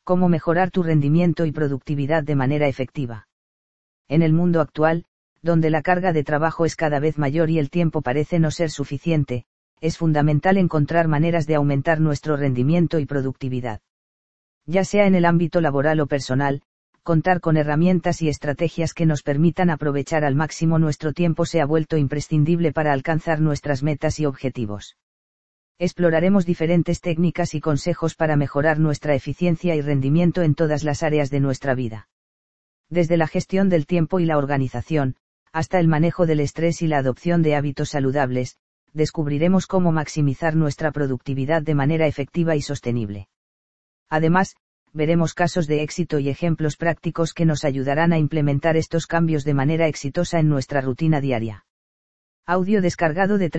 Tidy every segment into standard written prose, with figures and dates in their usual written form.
Cómo mejorar tu rendimiento y productividad de manera efectiva. En el mundo actual, donde la carga de trabajo es cada vez mayor y el tiempo parece no ser suficiente, es fundamental encontrar maneras de aumentar nuestro rendimiento y productividad. Ya sea en el ámbito laboral o personal, contar con herramientas y estrategias que nos permitan aprovechar al máximo nuestro tiempo se ha vuelto imprescindible para alcanzar nuestras metas y objetivos. Exploraremos diferentes técnicas y consejos para mejorar nuestra eficiencia y rendimiento en todas las áreas de nuestra vida. Desde la gestión del tiempo y la organización, hasta el manejo del estrés y la adopción de hábitos saludables, descubriremos cómo maximizar nuestra productividad de manera efectiva y sostenible. Además, veremos casos de éxito y ejemplos prácticos que nos ayudarán a implementar estos cambios de manera exitosa en nuestra rutina diaria. Audio descargado de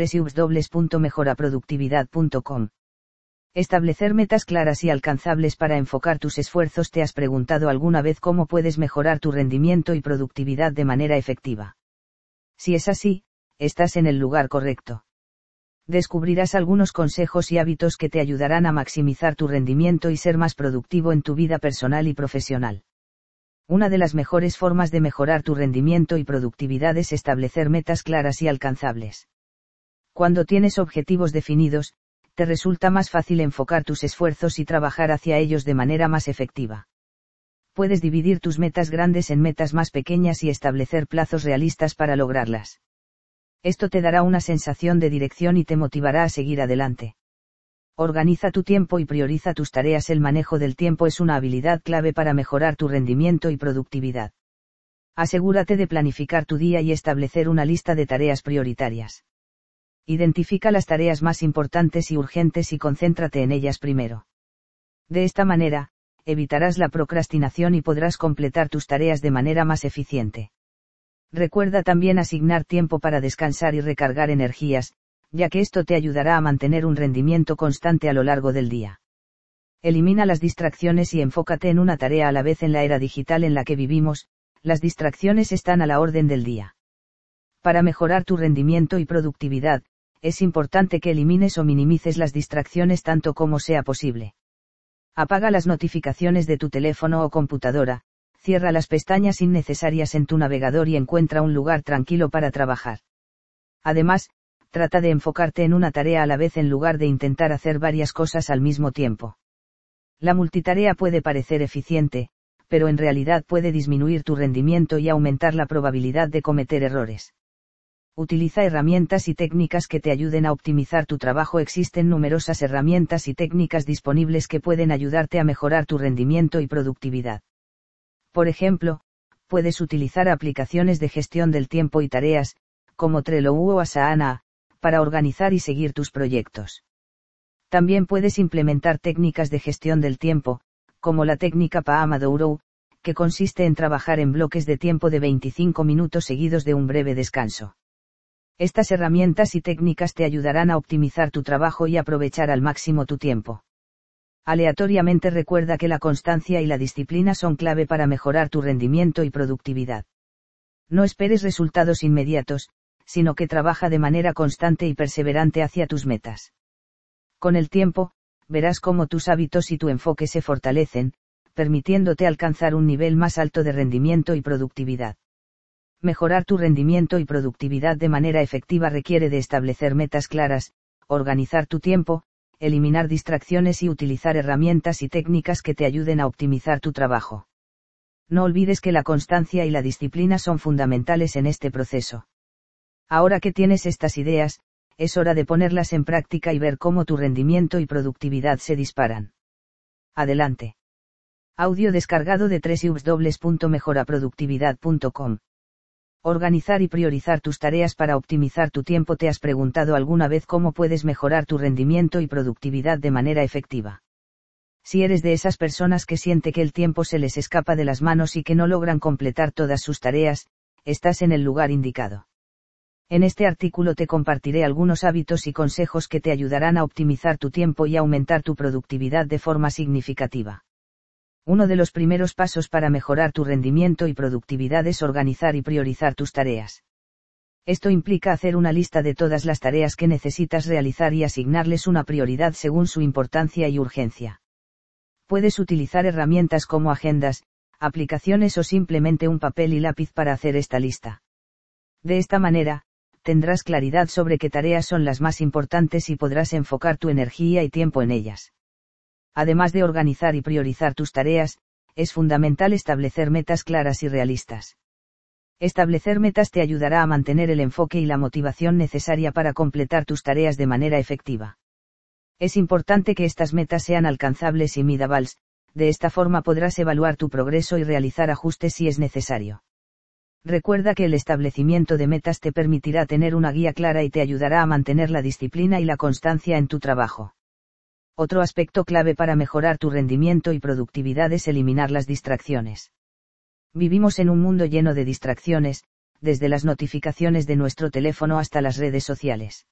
www.mejoraproductividad.com. Establecer metas claras y alcanzables para enfocar tus esfuerzos. ¿Te has preguntado alguna vez cómo puedes mejorar tu rendimiento y productividad de manera efectiva? Si es así, estás en el lugar correcto. Descubrirás algunos consejos y hábitos que te ayudarán a maximizar tu rendimiento y ser más productivo en tu vida personal y profesional. Una de las mejores formas de mejorar tu rendimiento y productividad es establecer metas claras y alcanzables. Cuando tienes objetivos definidos, te resulta más fácil enfocar tus esfuerzos y trabajar hacia ellos de manera más efectiva. Puedes dividir tus metas grandes en metas más pequeñas y establecer plazos realistas para lograrlas. Esto te dará una sensación de dirección y te motivará a seguir adelante. Organiza tu tiempo y prioriza tus tareas. El manejo del tiempo es una habilidad clave para mejorar tu rendimiento y productividad. Asegúrate de planificar tu día y establecer una lista de tareas prioritarias. Identifica las tareas más importantes y urgentes y concéntrate en ellas primero. De esta manera, evitarás la procrastinación y podrás completar tus tareas de manera más eficiente. Recuerda también asignar tiempo para descansar y recargar energías, ya que esto te ayudará a mantener un rendimiento constante a lo largo del día. Elimina las distracciones y enfócate en una tarea a la vez. En la era digital en la que vivimos, las distracciones están a la orden del día. Para mejorar tu rendimiento y productividad, es importante que elimines o minimices las distracciones tanto como sea posible. Apaga las notificaciones de tu teléfono o computadora, cierra las pestañas innecesarias en tu navegador y encuentra un lugar tranquilo para trabajar. Además, trata de enfocarte en una tarea a la vez en lugar de intentar hacer varias cosas al mismo tiempo. La multitarea puede parecer eficiente, pero en realidad puede disminuir tu rendimiento y aumentar la probabilidad de cometer errores. Utiliza herramientas y técnicas que te ayuden a optimizar tu trabajo. Existen numerosas herramientas y técnicas disponibles que pueden ayudarte a mejorar tu rendimiento y productividad. Por ejemplo, puedes utilizar aplicaciones de gestión del tiempo y tareas, como Trello o Asana, para organizar y seguir tus proyectos. También puedes implementar técnicas de gestión del tiempo, como la técnica Pomodoro, que consiste en trabajar en bloques de tiempo de 25 minutos seguidos de un breve descanso. Estas herramientas y técnicas te ayudarán a optimizar tu trabajo y aprovechar al máximo tu tiempo. Aleatoriamente recuerda que la constancia y la disciplina son clave para mejorar tu rendimiento y productividad. No esperes resultados inmediatos, sino que trabaja de manera constante y perseverante hacia tus metas. Con el tiempo, verás cómo tus hábitos y tu enfoque se fortalecen, permitiéndote alcanzar un nivel más alto de rendimiento y productividad. Mejorar tu rendimiento y productividad de manera efectiva requiere de establecer metas claras, organizar tu tiempo, eliminar distracciones y utilizar herramientas y técnicas que te ayuden a optimizar tu trabajo. No olvides que la constancia y la disciplina son fundamentales en este proceso. Ahora que tienes estas ideas, es hora de ponerlas en práctica y ver cómo tu rendimiento y productividad se disparan. Adelante. Audio descargado de www.mejoraproductividad.com. Organizar y priorizar tus tareas para optimizar tu tiempo. ¿Te has preguntado alguna vez cómo puedes mejorar tu rendimiento y productividad de manera efectiva? Si eres de esas personas que siente que el tiempo se les escapa de las manos y que no logran completar todas sus tareas, estás en el lugar indicado. En este artículo te compartiré algunos hábitos y consejos que te ayudarán a optimizar tu tiempo y aumentar tu productividad de forma significativa. Uno de los primeros pasos para mejorar tu rendimiento y productividad es organizar y priorizar tus tareas. Esto implica hacer una lista de todas las tareas que necesitas realizar y asignarles una prioridad según su importancia y urgencia. Puedes utilizar herramientas como agendas, aplicaciones o simplemente un papel y lápiz para hacer esta lista. De esta manera, tendrás claridad sobre qué tareas son las más importantes y podrás enfocar tu energía y tiempo en ellas. Además de organizar y priorizar tus tareas, es fundamental establecer metas claras y realistas. Establecer metas te ayudará a mantener el enfoque y la motivación necesaria para completar tus tareas de manera efectiva. Es importante que estas metas sean alcanzables y medibles, de esta forma podrás evaluar tu progreso y realizar ajustes si es necesario. Recuerda que el establecimiento de metas te permitirá tener una guía clara y te ayudará a mantener la disciplina y la constancia en tu trabajo. Otro aspecto clave para mejorar tu rendimiento y productividad es eliminar las distracciones. Vivimos en un mundo lleno de distracciones, desde las notificaciones de nuestro teléfono hasta las redes sociales.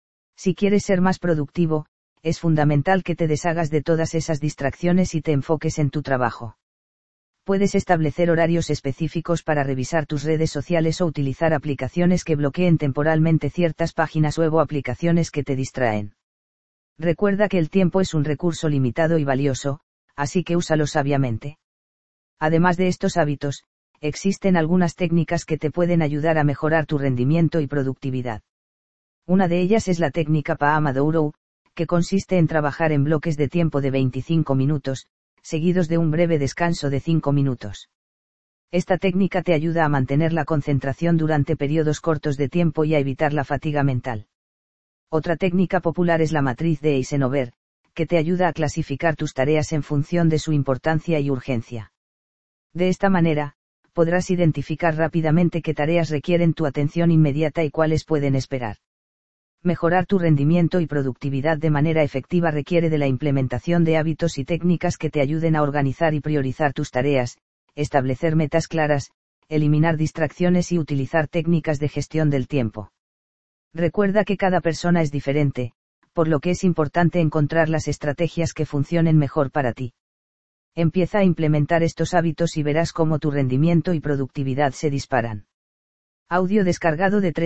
Si quieres ser más productivo, es fundamental que te deshagas de todas esas distracciones y te enfoques en tu trabajo. Puedes establecer horarios específicos para revisar tus redes sociales o utilizar aplicaciones que bloqueen temporalmente ciertas páginas web o aplicaciones que te distraen. Recuerda que el tiempo es un recurso limitado y valioso, así que úsalo sabiamente. Además de estos hábitos, existen algunas técnicas que te pueden ayudar a mejorar tu rendimiento y productividad. Una de ellas es la técnica Pomodoro, que consiste en trabajar en bloques de tiempo de 25 minutos, seguidos de un breve descanso de 5 minutos. Esta técnica te ayuda a mantener la concentración durante periodos cortos de tiempo y a evitar la fatiga mental. Otra técnica popular es la matriz de Eisenhower, que te ayuda a clasificar tus tareas en función de su importancia y urgencia. De esta manera, podrás identificar rápidamente qué tareas requieren tu atención inmediata y cuáles pueden esperar. Mejorar tu rendimiento y productividad de manera efectiva requiere de la implementación de hábitos y técnicas que te ayuden a organizar y priorizar tus tareas, establecer metas claras, eliminar distracciones y utilizar técnicas de gestión del tiempo. Recuerda que cada persona es diferente, por lo que es importante encontrar las estrategias que funcionen mejor para ti. Empieza a implementar estos hábitos y verás cómo tu rendimiento y productividad se disparan. Audio descargado de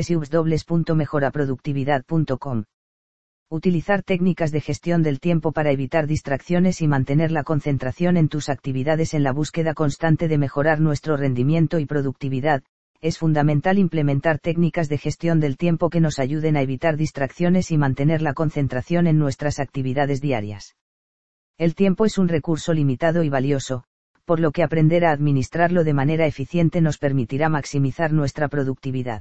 www.mejoraproductividad.com. Utilizar técnicas de gestión del tiempo para evitar distracciones y mantener la concentración en tus actividades en la búsqueda constante de mejorar nuestro rendimiento y productividad. Es fundamental implementar técnicas de gestión del tiempo que nos ayuden a evitar distracciones y mantener la concentración en nuestras actividades diarias. El tiempo es un recurso limitado y valioso, por lo que aprender a administrarlo de manera eficiente nos permitirá maximizar nuestra productividad.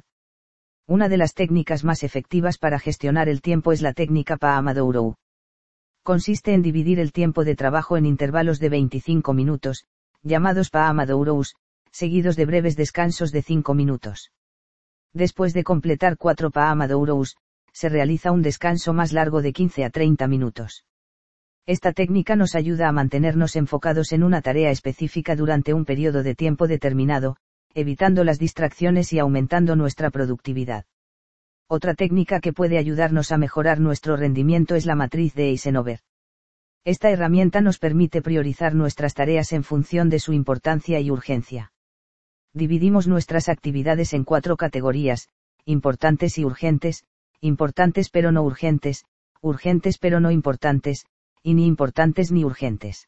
Una de las técnicas más efectivas para gestionar el tiempo es la técnica Pomodoro. Consiste en dividir el tiempo de trabajo en intervalos de 25 minutos, llamados Pomodoros, seguidos de breves descansos de 5 minutos. Después de completar 4 Pomodoros, se realiza un descanso más largo de 15 a 30 minutos. Esta técnica nos ayuda a mantenernos enfocados en una tarea específica durante un periodo de tiempo determinado, evitando las distracciones y aumentando nuestra productividad. Otra técnica que puede ayudarnos a mejorar nuestro rendimiento es la matriz de Eisenhower. Esta herramienta nos permite priorizar nuestras tareas en función de su importancia y urgencia. Dividimos nuestras actividades en 4 categorías: importantes y urgentes, importantes pero no urgentes, urgentes pero no importantes, y ni importantes ni urgentes.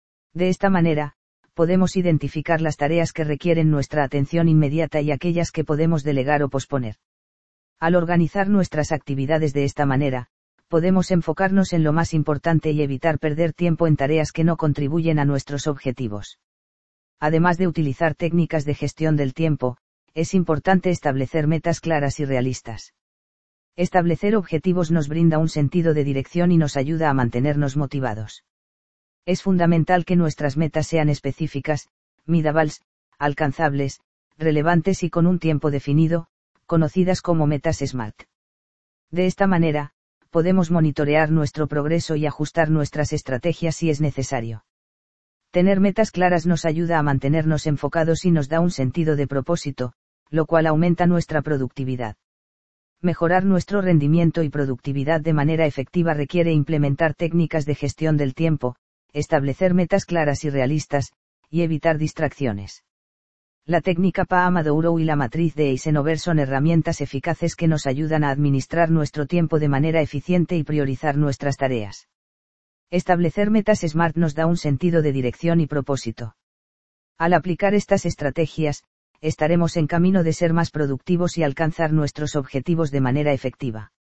De esta manera, podemos identificar las tareas que requieren nuestra atención inmediata y aquellas que podemos delegar o posponer. Al organizar nuestras actividades de esta manera, podemos enfocarnos en lo más importante y evitar perder tiempo en tareas que no contribuyen a nuestros objetivos. Además de utilizar técnicas de gestión del tiempo, es importante establecer metas claras y realistas. Establecer objetivos nos brinda un sentido de dirección y nos ayuda a mantenernos motivados. Es fundamental que nuestras metas sean específicas, medibles, alcanzables, relevantes y con un tiempo definido, conocidas como metas SMART. De esta manera, podemos monitorear nuestro progreso y ajustar nuestras estrategias si es necesario. Tener metas claras nos ayuda a mantenernos enfocados y nos da un sentido de propósito, lo cual aumenta nuestra productividad. Mejorar nuestro rendimiento y productividad de manera efectiva requiere implementar técnicas de gestión del tiempo, establecer metas claras y realistas, y evitar distracciones. La técnica Pomodoro y la matriz de Eisenhower son herramientas eficaces que nos ayudan a administrar nuestro tiempo de manera eficiente y priorizar nuestras tareas. Establecer metas SMART nos da un sentido de dirección y propósito. Al aplicar estas estrategias, estaremos en camino de ser más productivos y alcanzar nuestros objetivos de manera efectiva.